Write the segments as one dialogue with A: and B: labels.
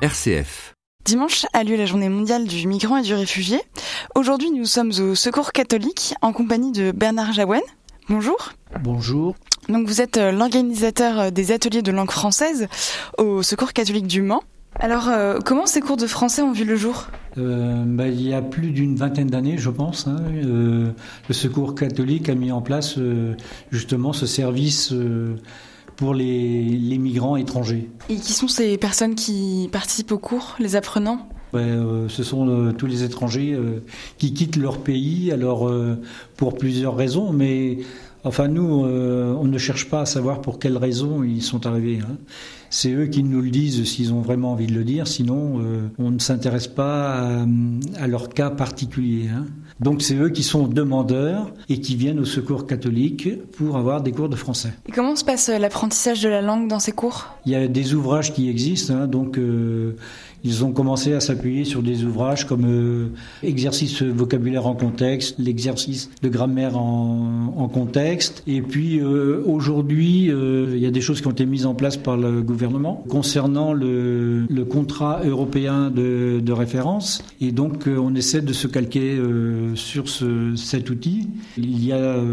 A: RCF.
B: Dimanche a lieu la journée mondiale du migrant et du réfugié. Aujourd'hui, nous sommes au Secours catholique en compagnie de Bernard Jaouen. Bonjour.
C: Bonjour.
B: Donc vous êtes l'organisateur des ateliers de langue française au Secours catholique du Mans. Alors, comment ces cours de français ont vu le jour ?
C: Il y a plus d'une vingtaine d'années, je pense, le Secours catholique a mis en place justement ce service pour les migrants étrangers.
B: Et qui sont ces personnes qui participent aux cours, les apprenants ?
C: Ce sont tous les étrangers qui quittent leur pays, alors pour plusieurs raisons, mais enfin nous, on ne cherche pas à savoir pour quelles raisons ils sont arrivés. C'est eux qui nous le disent s'ils ont vraiment envie de le dire, sinon on ne s'intéresse pas à leur cas particulier. Donc c'est eux qui sont demandeurs et qui viennent au Secours catholique pour avoir des cours de français.
B: Et comment se passe l'apprentissage de la langue dans ces cours ?
C: Il y a des ouvrages qui existent, donc ils ont commencé à s'appuyer sur des ouvrages comme exercice vocabulaire en contexte, l'exercice de grammaire en contexte. Et puis aujourd'hui, il y a des choses qui ont été mises en place par le gouvernement concernant le contrat européen de référence. Et donc on essaie de se calquer sur cet outil. Il y a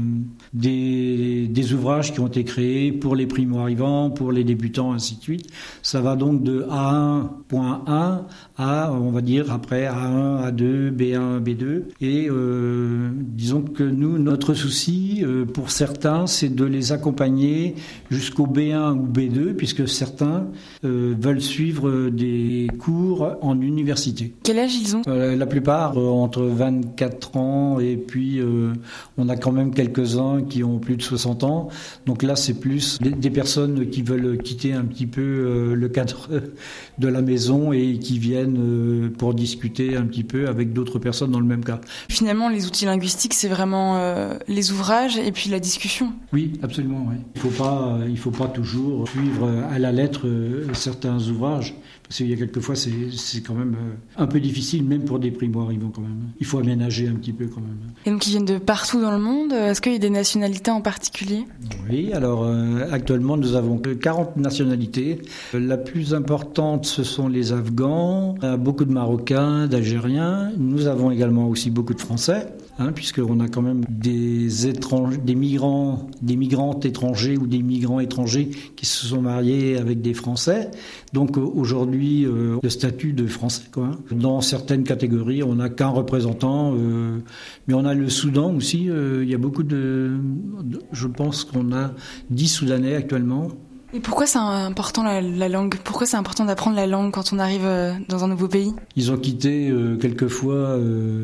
C: des ouvrages qui ont été créés pour les primo-arrivants, pour les débutants, ainsi de suite. Ça va donc de A1.1 à, on va dire, après A1, A2, B1, B2. Et disons que nous, notre souci, pour certains, c'est de les accompagner jusqu'au B1 ou B2, puisque certains veulent suivre des cours en université.
B: Quel âge ils ont ?
C: La plupart entre 24 ans et puis on a quand même quelques-uns qui ont plus de 60 ans. Donc là, c'est plus des personnes qui veulent quitter un petit peu le cadre de la maison et qui viennent pour discuter un petit peu avec d'autres personnes dans le même cas.
B: Finalement, les outils linguistiques, c'est vraiment les ouvrages et puis la discussion.
C: Oui, absolument. Oui. Il faut pas toujours suivre à la lettre certains ouvrages, parce qu'il y a quelquefois c'est quand même un peu difficile, même pour des primo-arrivants quand même. Il faut aménager un petit peu quand même.
B: Et donc ils viennent de partout dans le monde. Est-ce qu'il y a des nationalités en particulier ?
C: Oui, alors actuellement nous avons 40 nationalités. La plus importante, ce sont les Afghans, beaucoup de Marocains, d'Algériens. Nous avons également aussi beaucoup de Français, puisqu'on a quand même des migrantes étrangers ou des migrants étrangers qui se sont mariés avec des Français. Donc aujourd'hui, le statut de Français, Dans certaines catégories, on n'a qu'un représentant, mais on a le Soudan aussi. Il y a beaucoup je pense qu'on a 10 Soudanais actuellement.
B: Et pourquoi c'est important la langue ? Pourquoi c'est important d'apprendre la langue quand on arrive dans un nouveau pays ?
C: Ils ont quitté quelquefois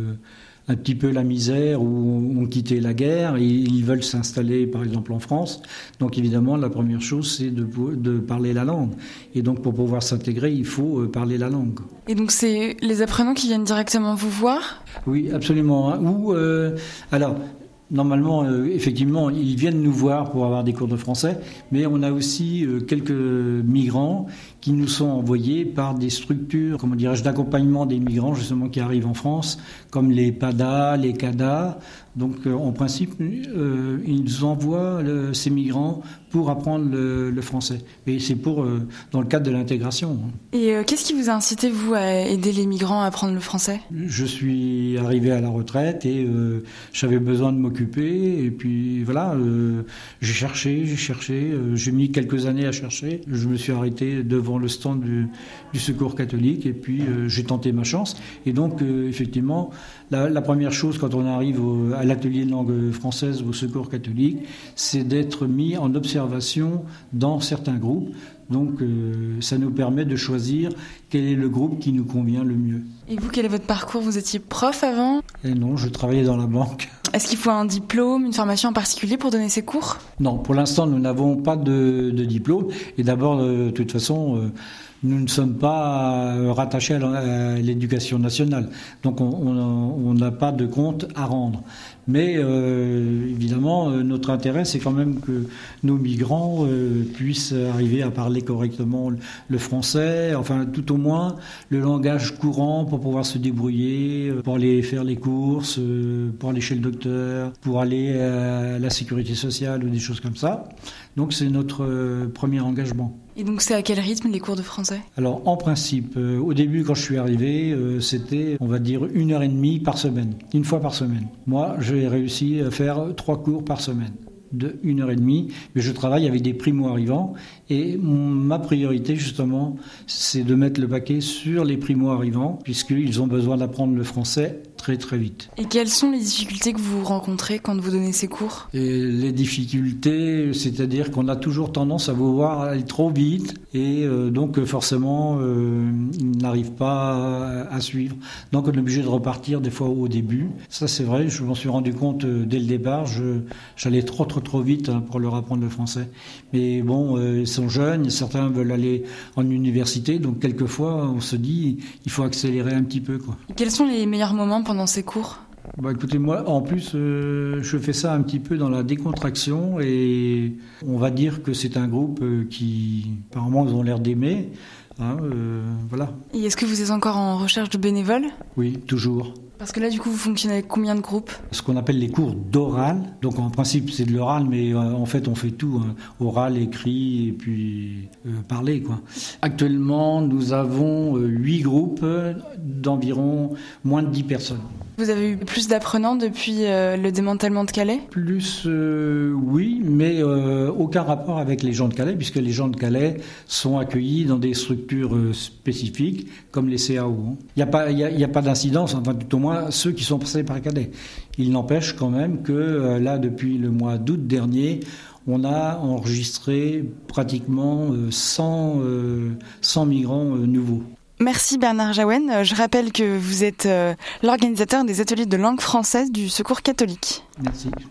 C: un petit peu la misère ou ont quitté la guerre et ils veulent s'installer par exemple en France. Donc évidemment la première chose c'est de parler la langue. Et donc pour pouvoir s'intégrer il faut parler la langue.
B: Et donc c'est les apprenants qui viennent directement vous voir ?
C: Oui absolument. Alors normalement, effectivement, ils viennent nous voir pour avoir des cours de français, mais on a aussi quelques migrants qui nous sont envoyés par des structures, d'accompagnement des migrants justement qui arrivent en France, comme les PADA, les CADA. Donc, en principe, ils envoient ces migrants pour apprendre le français. Et c'est dans le cadre de l'intégration.
B: Et qu'est-ce qui vous a incité, vous, à aider les migrants à apprendre le français ?
C: Je suis arrivé à la retraite et j'avais besoin de m'occuper. Et puis, voilà, j'ai cherché. J'ai mis quelques années à chercher. Je me suis arrêté devant le stand du Secours catholique et puis j'ai tenté ma chance. Et donc, effectivement, la première chose quand on arrive à l'atelier de langue française au Secours catholique, c'est d'être mis en observation dans certains groupes. Donc ça nous permet de choisir quel est le groupe qui nous convient le mieux.
B: Et vous, quel est votre parcours ? Vous étiez prof avant ?
C: Et non, je travaillais dans la banque.
B: Est-ce qu'il faut un diplôme, une formation en particulier pour donner ces cours ?
C: Non, pour l'instant, nous n'avons pas de diplôme. Et d'abord, de toute façon, nous ne sommes pas rattachés à l'éducation nationale. Donc on n'a pas de compte à rendre. Mais évidemment, notre intérêt, c'est quand même que nos migrants puissent arriver à parler correctement le français, enfin tout au moins le langage courant pour pour pouvoir se débrouiller, pour aller faire les courses, pour aller chez le docteur, pour aller à la sécurité sociale ou des choses comme ça. Donc c'est notre premier engagement.
B: Et donc c'est à quel rythme les cours de français ?
C: Alors en principe, au début quand je suis arrivé, c'était on va dire 1h30 par semaine, une fois par semaine. Moi j'ai réussi à faire 3 cours par semaine de 1h30, mais je travaille avec des primo-arrivants et ma priorité justement c'est de mettre le paquet sur les primo-arrivants puisqu'ils ont besoin d'apprendre le français très très vite.
B: Et quelles sont les difficultés que vous rencontrez quand vous donnez ces cours ?
C: Et les difficultés, c'est-à-dire qu'on a toujours tendance à vouloir aller trop vite et donc forcément ils n'arrivent pas à suivre. Donc on est obligé de repartir des fois au début. Ça c'est vrai, je m'en suis rendu compte dès le départ, j'allais trop vite pour leur apprendre le français. Mais bon, ils sont jeunes, certains veulent aller en université, donc quelquefois on se dit il faut accélérer un petit peu, quoi.
B: Et quels sont les meilleurs moments pendant ces cours ?
C: Écoutez, moi, en plus, je fais ça un petit peu dans la décontraction et on va dire que c'est un groupe qui, apparemment, ils ont l'air d'aimer. Voilà.
B: Et est-ce que vous êtes encore en recherche de bénévoles ?
C: Oui, toujours.
B: Parce que là, du coup, vous fonctionnez avec combien de groupes ?
C: Ce qu'on appelle les cours d'oral. Donc, en principe, c'est de l'oral, mais en fait, on fait tout. Oral, écrit et puis parler, quoi. Actuellement, nous avons 8 groupes d'environ moins de 10 personnes.
B: Vous avez eu plus d'apprenants depuis le démantèlement de Calais ?
C: Plus, oui, mais aucun rapport avec les gens de Calais, puisque les gens de Calais sont accueillis dans des structures spécifiques, comme les CAO. Il n'y a pas d'incidence, enfin tout au moins ceux qui sont passés par Calais. Il n'empêche quand même que là, depuis le mois d'août dernier, on a enregistré pratiquement 100 migrants nouveaux.
B: Merci Bernard Jaouen. Je rappelle que vous êtes l'organisateur des ateliers de langue française du Secours catholique.
C: Merci.